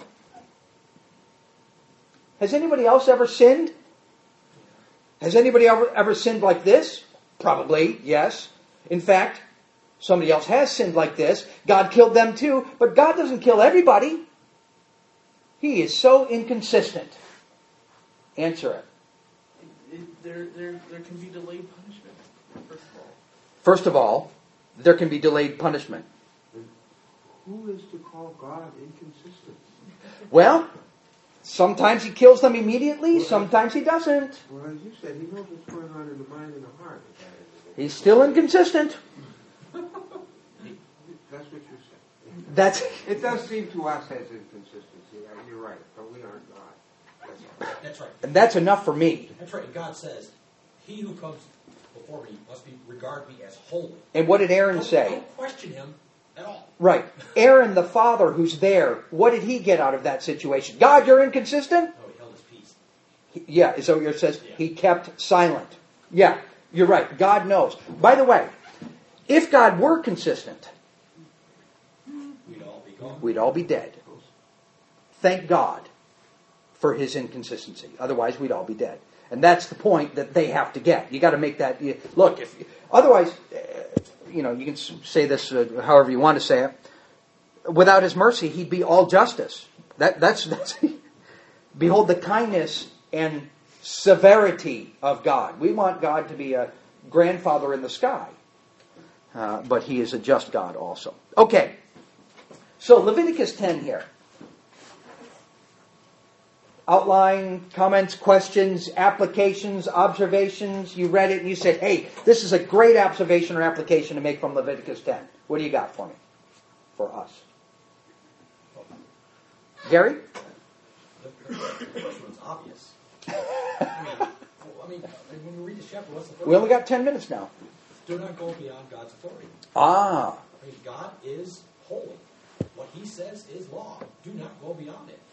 Has anybody else ever sinned? Has anybody ever sinned like this? Probably, yes. In fact, somebody else has sinned like this. God killed them too, but God doesn't kill everybody. He is so inconsistent. Answer it. There can be delayed punishment, first of all. First of all, there can be delayed punishment. Who is to call God inconsistent? Well, sometimes he kills them immediately, sometimes he doesn't. Well, as you said, he knows what's going on in the mind and the heart. He's still inconsistent. That's what you said. It does seem to us as inconsistency. You're right, but we aren't God. That's right. And that's enough for me. That's right. And God says, he who comes before me must regard me as holy. And what did Aaron say? Don't question him at all. Right. Aaron, the father who's there, what did he get out of that situation? God, you're inconsistent? No, he held his peace. Yeah, is that what it says? He kept silent. Yeah, you're right. God knows. By the way, if God were consistent, We'd all be gone. we'd all be dead. Thank God for his inconsistency. Otherwise, we'd all be dead. And that's the point that they have to get. You got to make that. Look, otherwise, you can say this however you want to say it. Without his mercy, he'd be all justice. That's behold the kindness and severity of God. We want God to be a grandfather in the sky, but he is a just God also. Okay, so Leviticus 10 here. Outline, comments, questions, applications, observations. You read it and you said, hey, this is a great observation or application to make from Leviticus 10. What do you got for me? For us. Gary? The first one's obvious. I mean, when you read the chapter, what's the first We only got 10 minutes now. Do not go beyond God's authority. Ah. I mean, God is holy. What he says is law. Do not go beyond it.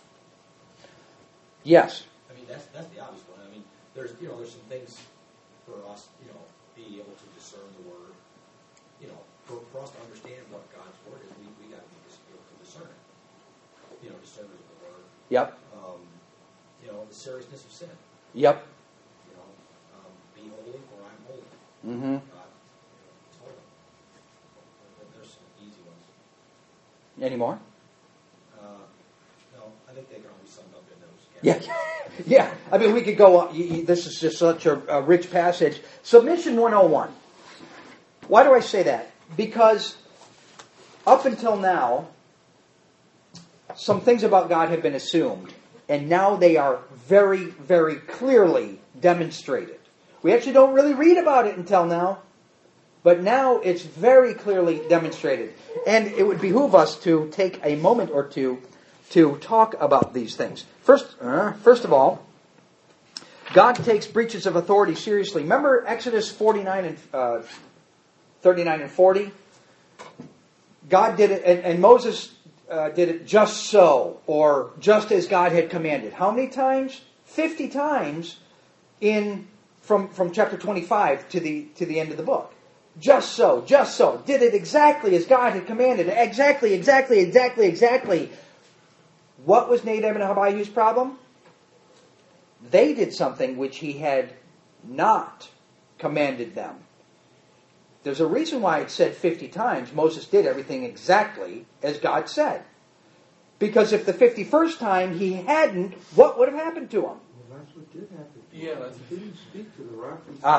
Yes. I mean, that's the obvious one. I mean, there's some things for us, be able to discern the word. For us to understand what God's word is, we got to be able to discern it. Discerners of the word. Yep. The seriousness of sin. Yep. Be holy, for I'm holy. Mm-hmm. God is holy. There's some easy ones. Any more? No, I think they can all be summed up in those. Yeah. Yeah, I mean, we could go on. This is just such a rich passage. Submission 101. Why do I say that? Because up until now, some things about God have been assumed, and now they are very, very clearly demonstrated. We actually don't really read about it until now, but now it's very clearly demonstrated. And it would behoove us to take a moment or two to talk about these things. First of all, God takes breaches of authority seriously. Remember Exodus 39 and 39 and 40? God did it, and Moses did it just so, or just as God had commanded. How many times? 50 times from chapter 25 to the end of the book. Just so. Did it exactly as God had commanded. Exactly. What was Nadab and Abihu's problem? They did something which he had not commanded them. There's a reason why it said 50 times Moses did everything exactly as God said. Because if the 51st time he hadn't, what would have happened to him? Well, that's what did happen. Yeah, that's He didn't speak to the rock.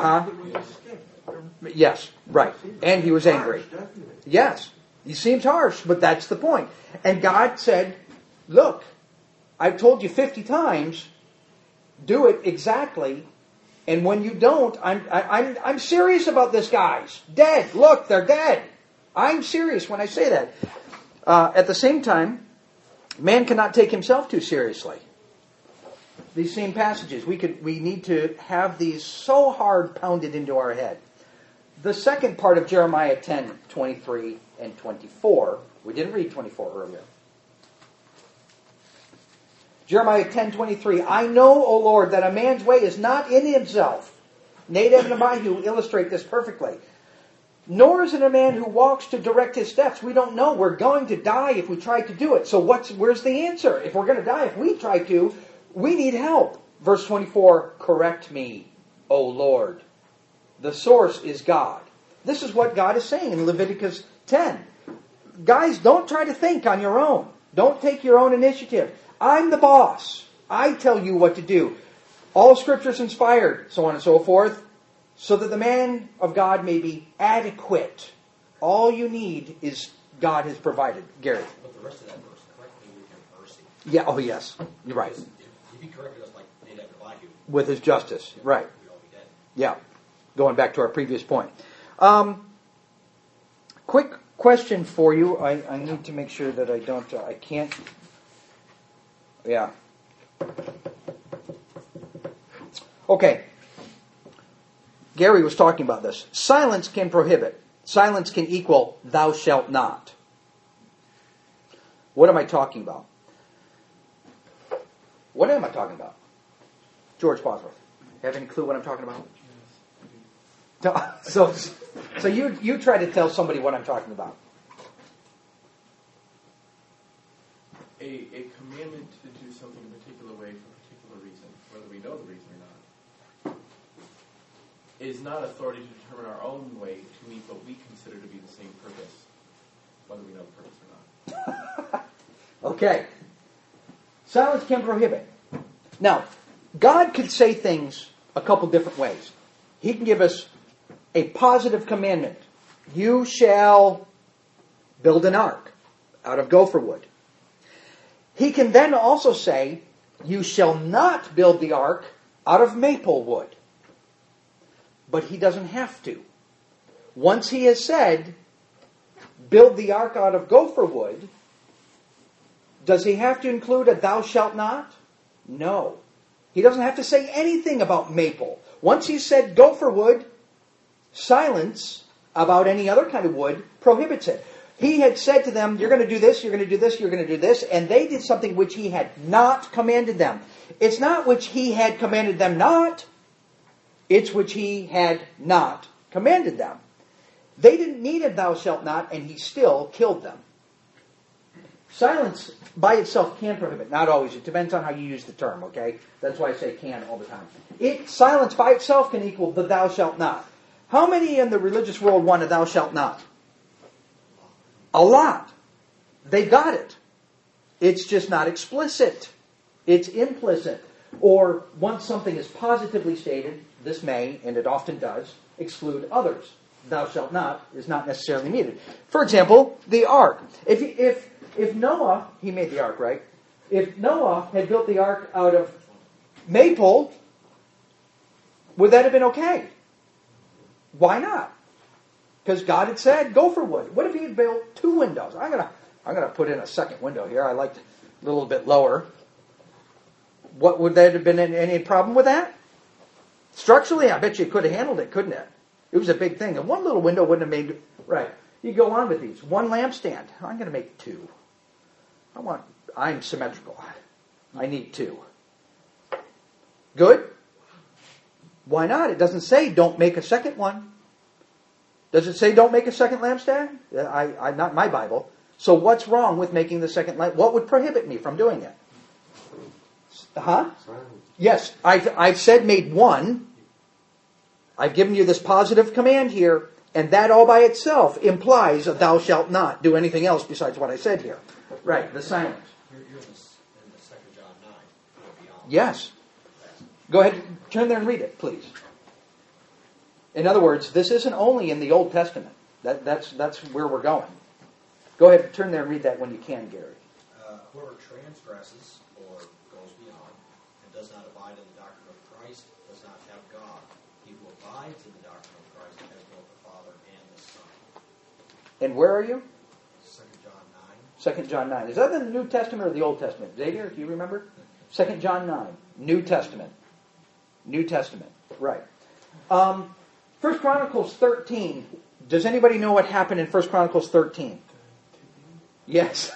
Yes, right. And he was angry. Harsh, definitely. Yes, he seems harsh, but that's the point. And God said, look, I've told you 50 times, do it exactly. And when you don't, I'm serious about this, guys. Dead. Look, they're dead. I'm serious when I say that. At the same time, man cannot take himself too seriously. These same passages, we need to have these so hard pounded into our head. The second part of Jeremiah 10, 23 and 24, we didn't read 24 earlier. Jeremiah 10:23, I know, O Lord, that a man's way is not in himself. Nadab and Abihu illustrate this perfectly. Nor is it a man who walks to direct his steps. We don't know. We're going to die if we try to do it. So where's the answer? If we're going to die, if we try to, we need help. Verse 24, correct me, O Lord. The source is God. This is what God is saying in Leviticus 10. Guys, don't try to think on your own. Don't take your own initiative. I'm the boss. I tell you what to do. All Scripture is inspired, so on and so forth, so that the man of God may be adequate. All you need is God has provided. Gary. But the rest of that verse, correct me with your mercy. Yeah, oh yes. You're right. If he corrected us like Nadab and Abihu, With his justice. Right. we'd all be dead. Yeah. Going back to our previous point. Quick question for you. I need to make sure that I can't. Yeah. Okay. Gary was talking about this. Silence can prohibit. Silence can equal thou shalt not. What am I talking about? What am I talking about? George Bosworth. Have any clue what I'm talking about? So you try to tell somebody what I'm talking about. a commandment to do something a particular way for a particular reason, whether we know the reason or not, is not authority to determine our own way to meet what we consider to be the same purpose, whether we know the purpose or not. Okay. Silence can prohibit. Now, God could say things a couple different ways. He can give us a positive commandment. You shall build an ark out of gopher wood. He can then also say, you shall not build the ark out of maple wood. But he doesn't have to. Once he has said, build the ark out of gopher wood, does he have to include a thou shalt not? No. He doesn't have to say anything about maple. Once he said gopher wood, silence about any other kind of wood prohibits it. He had said to them, you're going to do this, you're going to do this, you're going to do this, and they did something which he had not commanded them. It's not which he had commanded them not, it's which he had not commanded them. They didn't need a thou shalt not, and he still killed them. Silence by itself can prohibit. Not always. It depends on how you use the term, okay? That's why I say can all the time. Silence by itself can equal the thou shalt not. How many in the religious world want a thou shalt not? A lot. They got it. It's just not explicit. It's implicit. Or once something is positively stated, this may, and it often does, exclude others. Thou shalt not is not necessarily needed. For example, the ark. If Noah, he made the ark, right? If Noah had built the ark out of maple, would that have been okay? Why not? Because God had said, go for wood. What if he had built 2 windows? I'm gonna put in a second window here. I liked a little bit lower. What would that have been any problem with that? Structurally, I bet you could have handled it, couldn't it? It was a big thing. And one little window wouldn't have made right. You go on with these. 1 lampstand. I'm going to make 2. I'm symmetrical. I need 2. Good? Why not? It doesn't say don't make a second one. Does it say don't make a second lampstand? I'm not my Bible. So what's wrong with making the second lamp? What would prohibit me from doing it? Huh? Yes, I've said made 1. I've given you this positive command here, and that all by itself implies that thou shalt not do anything else besides what I said here. Right, the silence. You're in the 2 John 9. Beyond. Yes. Go ahead, turn there and read it, please. In other words, this isn't only in the Old Testament. That's where we're going. Go ahead, turn there and read that when you can, Gary. Whoever transgresses or goes beyond and does not abide in the doctrine of Christ does not have God. He who abides in the doctrine of Christ has both the Father and the Son. And where are you? 2 John 9. 2 John 9. Is that in the New Testament or the Old Testament? Xavier, do you remember? 2 John 9. New Testament. New Testament. Right. 1 Chronicles 13. Does anybody know what happened in 1 Chronicles 13? Yes.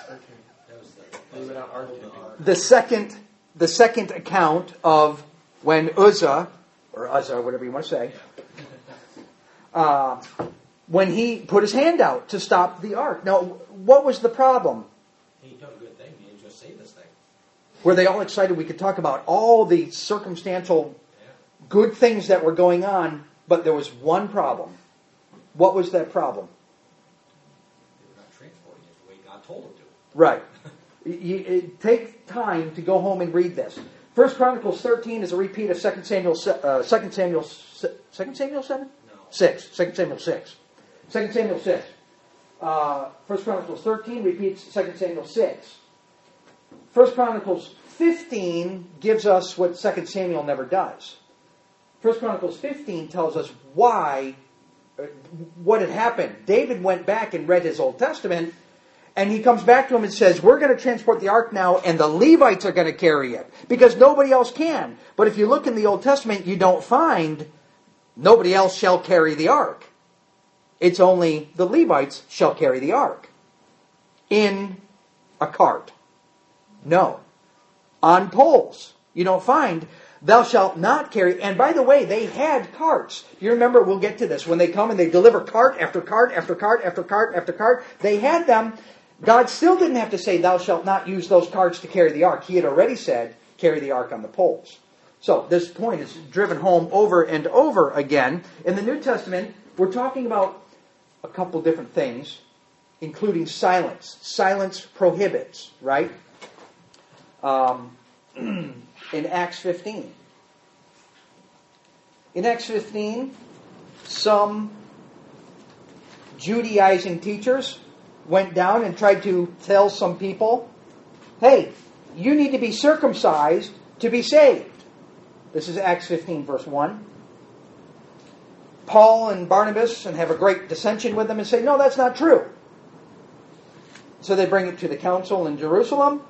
The second account of when Uzzah, or Uzzah, whatever you want to say, when he put his hand out to stop the ark. Now, what was the problem? He done a good thing. He didn't just say this thing. Were they all excited? We could talk about all the circumstantial good things that were going on, but there was one problem. What was that problem? They were not transporting it the way God told them to. Right. Take time to go home and read this. 1 Chronicles 13 is a repeat of 2 Samuel 7? No. 6. 2 Samuel 6. 2 Samuel 6. 1 Chronicles 13 repeats 2 Samuel 6. 1 Chronicles 15 gives us what 2 Samuel never does. 1 Chronicles 15 tells us what had happened. David went back and read his Old Testament, and he comes back to him and says, we're going to transport the ark now, and the Levites are going to carry it, because nobody else can. But if you look in the Old Testament, you don't find nobody else shall carry the ark. It's only the Levites shall carry the ark. In a cart. No. On poles. You don't find, thou shalt not carry. And by the way, they had carts. You remember, we'll get to this, when they come and they deliver cart after cart after cart after cart after cart, they had them. God still didn't have to say, thou shalt not use those carts to carry the ark. He had already said, carry the ark on the poles. So this point is driven home over and over again. In the New Testament, we're talking about a couple different things, including silence. Silence prohibits, right? In Acts 15. In Acts 15, some Judaizing teachers went down and tried to tell some people, hey, you need to be circumcised to be saved. This is Acts 15, verse 1. Paul and Barnabas and have a great dissension with them and say, no, that's not true. So they bring it to the council in Jerusalem.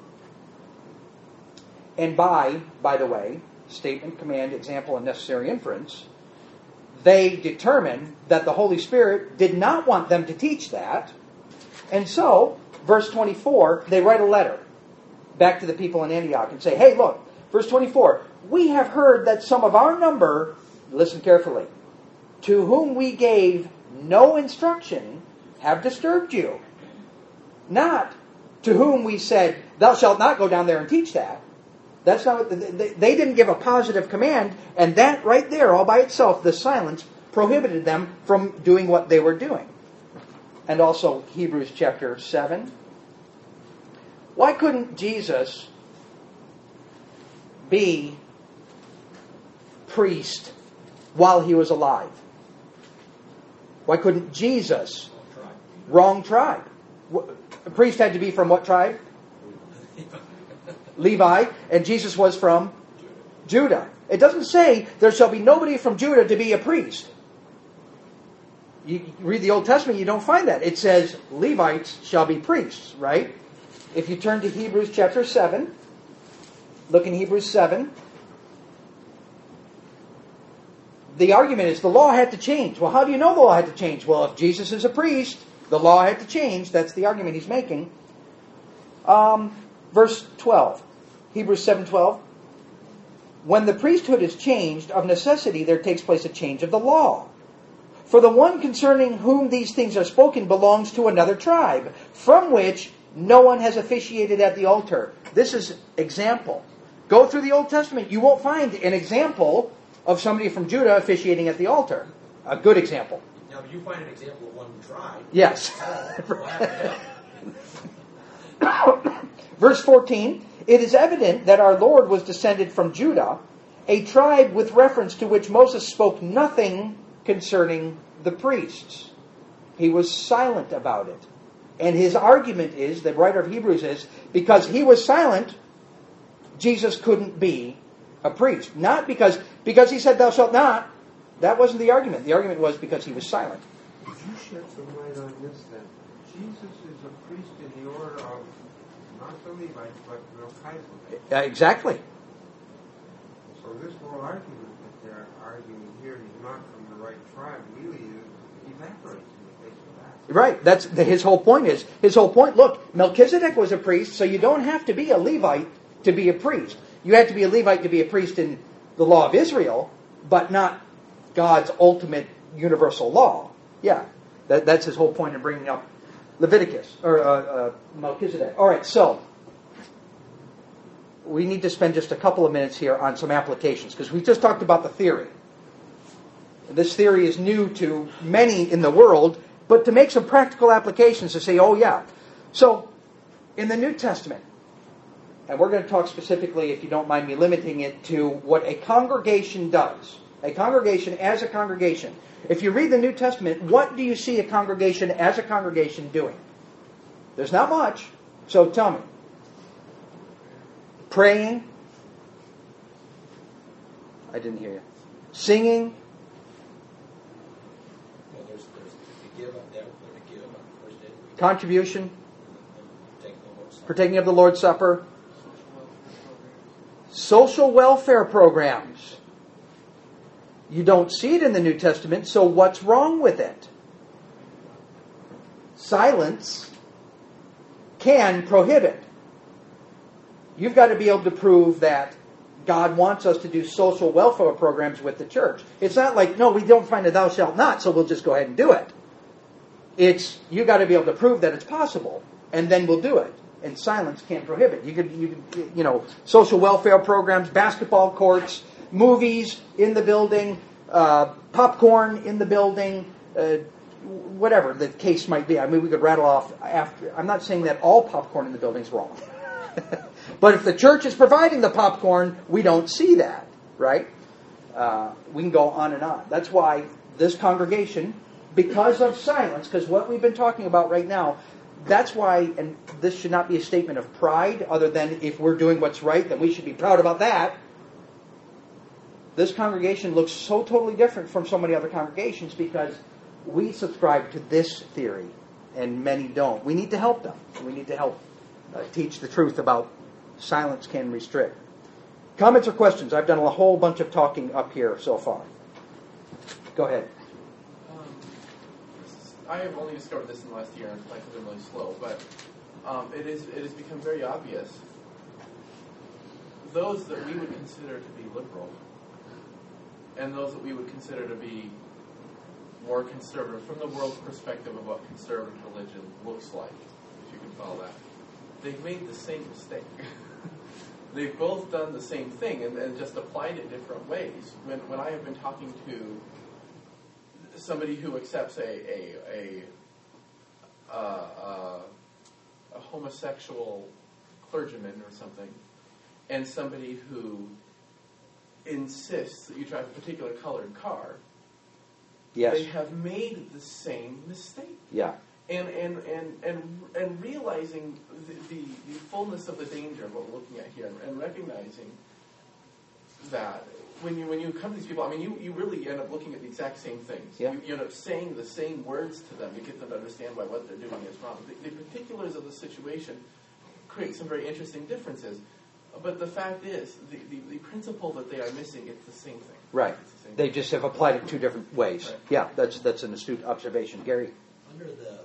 And by the way, statement, command, example, and necessary inference, they determine that the Holy Spirit did not want them to teach that. And so, verse 24, they write a letter back to the people in Antioch and say, hey, look, verse 24, we have heard that some of our number, listen carefully, to whom we gave no instruction, have disturbed you. Not to whom we said, thou shalt not go down there and teach that. That's not what they didn't give a positive command, and that right there, all by itself, the silence prohibited them from doing what they were doing. And also Hebrews chapter 7. Why couldn't Jesus be priest while he was alive? Why couldn't Jesus? Wrong tribe. A priest had to be from what tribe? Levi. And Jesus was from Judah. It doesn't say there shall be nobody from Judah to be a priest. You read the Old Testament, you don't find that. It says Levites shall be priests, right? If you turn to Hebrews chapter 7, look in Hebrews 7. The argument is the law had to change. Well, how do you know the law had to change? Well, if Jesus is a priest, the law had to change. That's the argument he's making. Verse 12. Hebrews 7:12. When the priesthood is changed, of necessity there takes place a change of the law. For the one concerning whom these things are spoken belongs to another tribe, from which no one has officiated at the altar. This is example. Go through the Old Testament. You won't find an example of somebody from Judah officiating at the altar. A good example. Now, you find an example of one who tried. Yes. Oh, Verse 14. It is evident that our Lord was descended from Judah, a tribe with reference to which Moses spoke nothing concerning the priests. He was silent about it. And his argument is, the writer of Hebrews is, because he was silent, Jesus couldn't be a priest. Not because he said, thou shalt not. That wasn't the argument. The argument was because he was silent. Could you shed some light on this then? Jesus is a priest in the order of not the Levites, but Melchizedek. Exactly. So this whole argument that they're arguing here, he's not from the right tribe, really evaporates in the face of that. Right. That's his whole point is. His whole point, look, Melchizedek was a priest, so you don't have to be a Levite to be a priest. You have to be a Levite to be a priest in the law of Israel, but not God's ultimate universal law. Yeah. That's his whole point in bringing up Leviticus, or Melchizedek. All right, so we need to spend just a couple of minutes here on some applications, because we just talked about the theory. This theory is new to many in the world, but to make some practical applications to say, oh yeah. So, in the New Testament, and we're going to talk specifically, if you don't mind me limiting it, to what a congregation does. A congregation as a congregation. If you read the New Testament, what do you see a congregation as a congregation doing? There's not much. So tell me. Praying. I didn't hear you. Singing. well, there's the give up, they're to give on the first day of the week. Contribution. Take the Lord's Supper. Partaking of the Lord's Supper. Social welfare programs. You don't see it in the New Testament, so what's wrong with it? Silence can prohibit. You've got to be able to prove that God wants us to do social welfare programs with the church. It's not like, no, we don't find a thou shalt not, so we'll just go ahead and do it. It's, you've got to be able to prove that it's possible, and then we'll do it. And silence can't prohibit. You could, social welfare programs, basketball courts, movies in the building, popcorn in the building, whatever the case might be. I mean, we could rattle off after. I'm not saying that all popcorn in the building is wrong. But if the church is providing the popcorn, we don't see that, right? We can go on and on. That's why this congregation, because of silence, because what we've been talking about right now, that's why, and this should not be a statement of pride, other than if we're doing what's right, then we should be proud about that. This congregation looks so totally different from so many other congregations because we subscribe to this theory, and many don't. We need to help them. We need to help teach the truth about silence can restrict. Comments or questions? I've done a whole bunch of talking up here so far. Go ahead. I have only discovered this in the last year, and because I'm really slow, but it has become very obvious. Those that we would consider to be liberal, and those that we would consider to be more conservative, from the world's perspective of what conservative religion looks like, if you can follow that, they've made the same mistake. They've both done the same thing and just applied it different ways. When I have been talking to somebody who accepts a homosexual clergyman or something, and somebody who insists that you drive a particular colored car, Yes. they have made the same mistake. Yeah. And realizing the fullness of the danger of what we're looking at here, and recognizing that when you come to these people, I mean, you really end up looking at the exact same things. Yeah. You end up saying the same words to them to get them to understand why what they're doing is wrong. The particulars of the situation create some very interesting differences. But the fact is, the principle that they are missing, it's the same thing. Right. It's the same They thing. just have applied it two different ways. Right. Yeah, that's an astute observation. Gary? Under the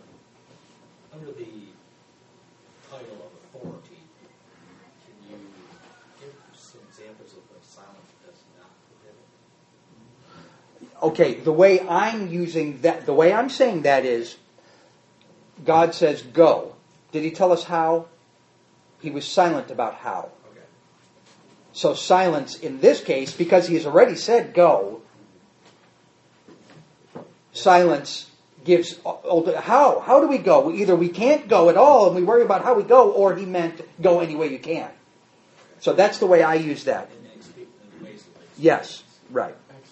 title of authority, can you give some examples of what silence does not prohibit? Okay, the way I'm saying that is, God says go. Did he tell us how? He was silent about how. Okay. So silence in this case, because he has already said go, silence gives how. How do we go? Either we can't go at all and we worry about how we go, or he meant go any way you can. So that's the way I use that. And then speak in the ways that they Yes, right. Acts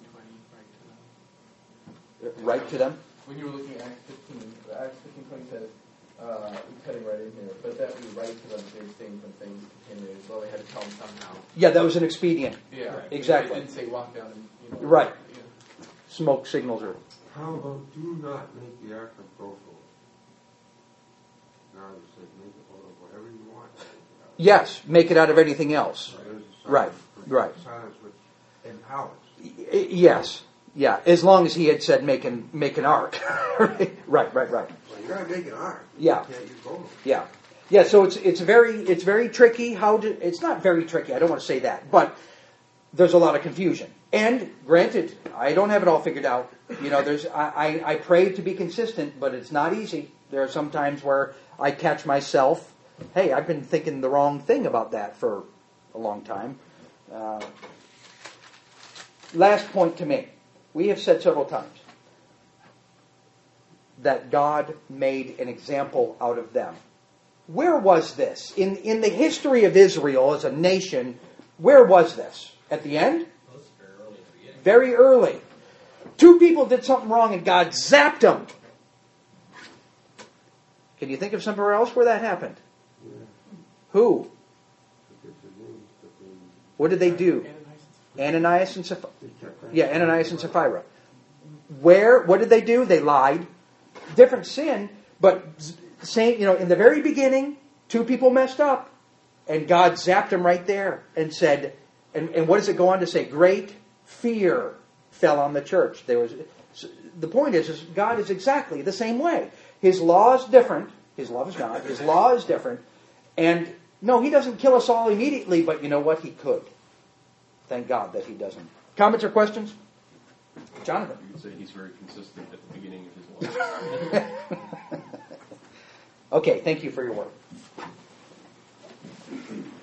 15:20, Right to them. when you were looking at Acts 15:20 says, cutting right in here, but that we write to them to abstain from things contaminated. Well, they had to tell them somehow. Yeah, that was an expedient. Yeah, Right. Exactly. It didn't say walk down and Right. Yeah. Smoke signals are. How about do not make the ark of Goshen? God said, make it out of whatever you want. Yes, make it out of anything else. So there's a Right, silence, right. Silence which empowers. Yes, yeah. As long as he had said make an ark. Right. Well, you gotta make an ark. Yeah. You can't use Goshen. Yeah. So it's very tricky. It's not very tricky. I don't want to say that, but there's a lot of confusion. And granted, I don't have it all figured out. I pray to be consistent, but it's not easy. There are some times where I catch myself, hey, I've been thinking the wrong thing about that for a long time. Last point to make. We have said several times that God made an example out of them. Where was this? In the history of Israel as a nation, where was this? At the end? Well, it's very early in the beginning. Very early. Two people did something wrong and God zapped them. Can you think of somewhere else where that happened? Yeah. Who? Forget the names, but What did they do? Ananias and Sapphira. they kept that. Yeah, Ananias and Sapphira. What did they do? They lied. Different sin, but same, in the very beginning, two people messed up, and God zapped them right there and said, and what does it go on to say? Great fear fell on the church. The point is God is exactly the same way. His law is different. His love is God. His law is different. And no, he doesn't kill us all immediately, but you know what? He could. Thank God that he doesn't. Comments or questions? Jonathan. You could say he's very consistent at the beginning of his life. Okay, thank you for your work.